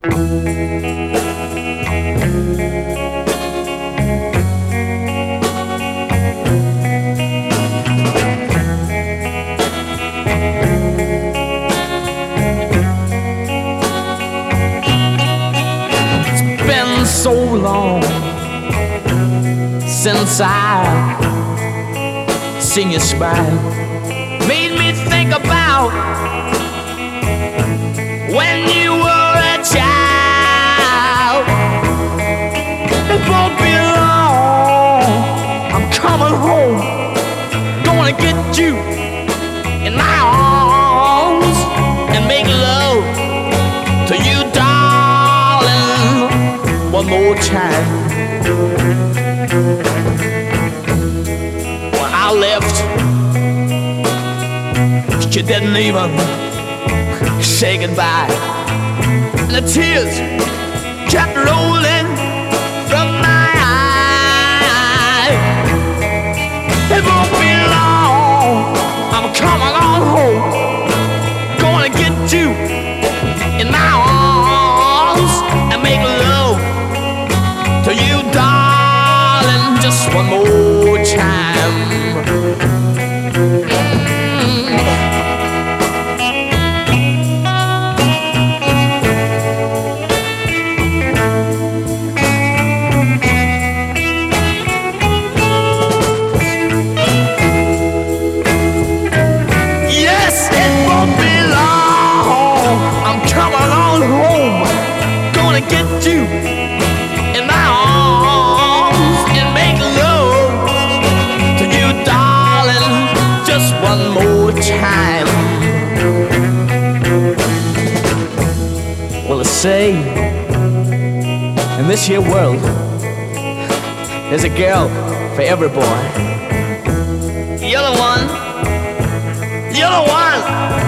Been so long since I seen you smile. Made me think about when you were a child. It won't be long, I'm coming home, gonna get you in my arms and make love to you, darling, one more time. When I left, you didn't even say goodbye. And the tears kept rolling from my eyes. It won't be long, I'm coming on home, gonna get you in my arms and make love to you, darling, just one more time. Yes, it won't be long, I'm coming on home, gonna get you in my arms and make love to you, darling, just one more time. Well, they say in this here world there's a girl for every boy. You're the one. You're the one.